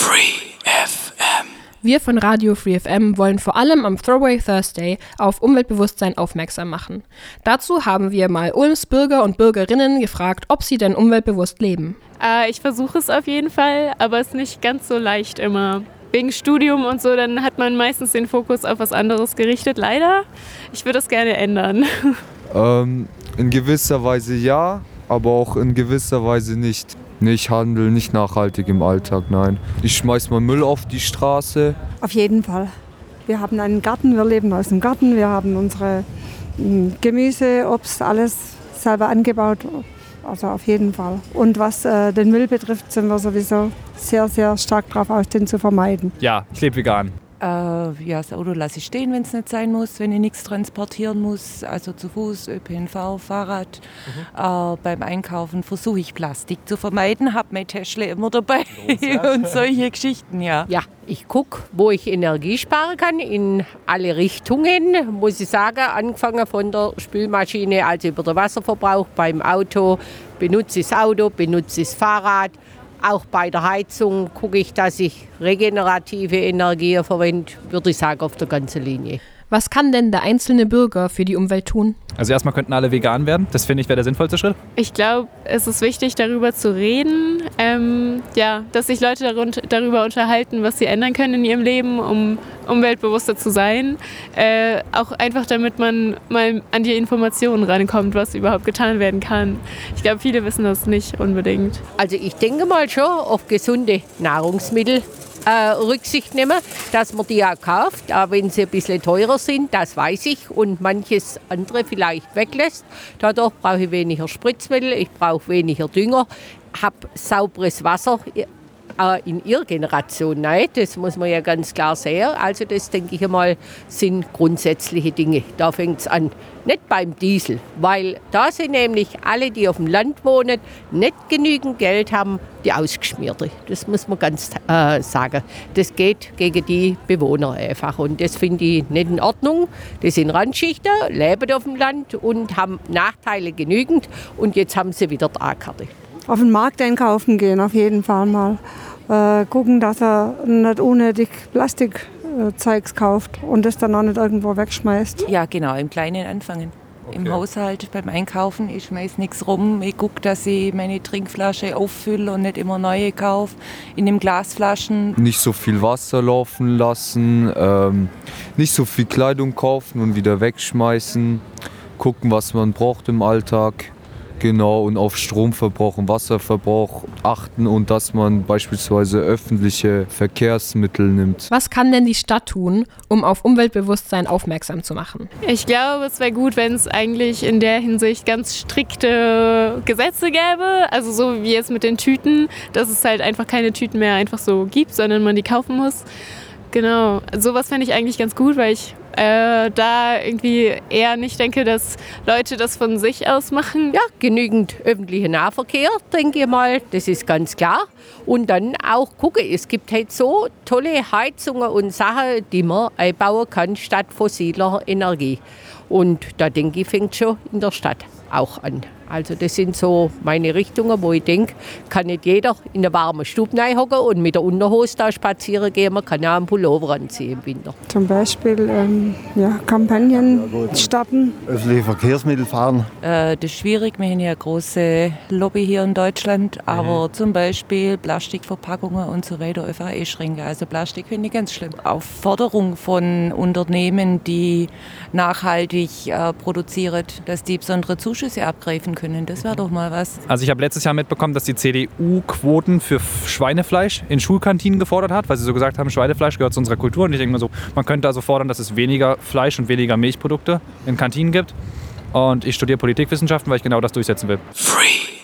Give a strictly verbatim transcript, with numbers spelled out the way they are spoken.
Free F M. Wir von Radio Free F M wollen vor allem am Throwaway Thursday auf Umweltbewusstsein aufmerksam machen. Dazu haben wir mal Ulms Bürger und Bürgerinnen gefragt, ob sie denn umweltbewusst leben. Äh, ich versuche es auf jeden Fall, aber es ist nicht ganz so leicht immer. Wegen Studium und so, dann hat man meistens den Fokus auf was anderes gerichtet, leider. Ich würde das gerne ändern. Ähm, in gewisser Weise ja, aber auch in gewisser Weise nicht. Ich handle nicht nachhaltig im Alltag, nein. Ich schmeiß mal Müll auf die Straße. Auf jeden Fall. Wir haben einen Garten, wir leben aus dem Garten, wir haben unsere Gemüse, Obst, alles selber angebaut. Also auf jeden Fall. Und was äh, den Müll betrifft, sind wir sowieso sehr, sehr stark darauf aus, den zu vermeiden. Ja, ich lebe vegan. Äh, ja, das Auto lasse ich stehen, wenn es nicht sein muss, wenn ich nichts transportieren muss. Also zu Fuß, Ö P N V, Fahrrad. Mhm. Äh, beim Einkaufen versuche ich Plastik zu vermeiden, habe mein Täschle immer dabei und solche Geschichten, ja. Ja, ich gucke, wo ich Energie sparen kann, in alle Richtungen, muss ich sagen, angefangen von der Spülmaschine, also über den Wasserverbrauch beim Auto, benutze ich das Auto, benutze ich das Fahrrad. Auch bei der Heizung gucke ich, dass ich regenerative Energie verwende, würde ich sagen, auf der ganzen Linie. Was kann denn der einzelne Bürger für die Umwelt tun? Also erstmal könnten alle vegan werden. Das finde ich wäre der sinnvollste Schritt. Ich glaube, es ist wichtig, darüber zu reden. Ähm, ja, dass sich Leute darunter, darüber unterhalten, was sie ändern können in ihrem Leben, um umweltbewusster zu sein. Äh, auch einfach, damit man mal an die Informationen rankommt, was überhaupt getan werden kann. Ich glaube, viele wissen das nicht unbedingt. Also ich denke mal schon auf gesunde Nahrungsmittel. Äh, Rücksicht nehmen, dass man die auch kauft, auch wenn sie ein bisschen teurer sind, das weiß ich, und manches andere vielleicht weglässt. Dadurch brauche ich weniger Spritzmittel, ich brauche weniger Dünger, habe sauberes Wasser äh, in ihrer Generation. Nein, das muss man ja ganz klar sehen. Also das, denke ich einmal, sind grundsätzliche Dinge. Da fängt es an. Nicht beim Diesel, weil da sind nämlich alle, die auf dem Land wohnen, nicht genügend Geld haben, die Ausgeschmierte. Das muss man ganz äh, sagen. Das geht gegen die Bewohner einfach. Und das finde ich nicht in Ordnung. Das sind Randschichten, leben auf dem Land und haben Nachteile genügend. Und jetzt haben sie wieder die A-Karte. Auf den Markt einkaufen gehen, auf jeden Fall mal. Äh, gucken, dass er nicht unnötig Plastikzeugs kauft und das dann auch nicht irgendwo wegschmeißt. Ja, genau, im Kleinen anfangen. Okay. Im Haushalt, beim Einkaufen, ich schmeiß nichts rum. Ich gucke, dass ich meine Trinkflasche auffülle und nicht immer neue kaufe. In den Glasflaschen. Nicht so viel Wasser laufen lassen, ähm, nicht so viel Kleidung kaufen und wieder wegschmeißen. Gucken, was man braucht im Alltag. Genau, und auf Stromverbrauch und Wasserverbrauch achten und dass man beispielsweise öffentliche Verkehrsmittel nimmt. Was kann denn die Stadt tun, um auf Umweltbewusstsein aufmerksam zu machen? Ich glaube, es wäre gut, wenn es eigentlich in der Hinsicht ganz strikte Gesetze gäbe. Also so wie jetzt mit den Tüten, dass es halt einfach keine Tüten mehr einfach so gibt, sondern man die kaufen muss. Genau, sowas fände ich eigentlich ganz gut, weil ich äh, da irgendwie eher nicht denke, dass Leute das von sich aus machen. Ja, genügend öffentlicher Nahverkehr, denke ich mal, das ist ganz klar. Und dann auch gucken, es gibt halt so tolle Heizungen und Sachen, die man einbauen kann statt fossiler Energie. Und da denke ich, fängt schon in der Stadt auch an. Also das sind so meine Richtungen, wo ich denke, kann nicht jeder in der warmen Stube hocken und mit der Unterhose da spazieren gehen. Man kann auch einen Pullover anziehen im Winter. Zum Beispiel ähm, ja, Kampagnen starten. Öffentliche Verkehrsmittel fahren. Äh, das ist schwierig, wir haben ja eine große Lobby hier in Deutschland, aber mhm. zum Beispiel Plastikverpackungen und so weiter einfach einschränken. Also Plastik finde ich ganz schlimm. Auf Forderung von Unternehmen, die nachhaltig äh, produzieren, dass die besondere Zuschüsse abgreifen können. Das wäre doch mal was. Also ich habe letztes Jahr mitbekommen, dass die C D U Quoten für Schweinefleisch in Schulkantinen gefordert hat, weil sie so gesagt haben, Schweinefleisch gehört zu unserer Kultur. Und ich denke mir so, man könnte also fordern, dass es weniger Fleisch und weniger Milchprodukte in Kantinen gibt. Und ich studiere Politikwissenschaften, weil ich genau das durchsetzen will. Free.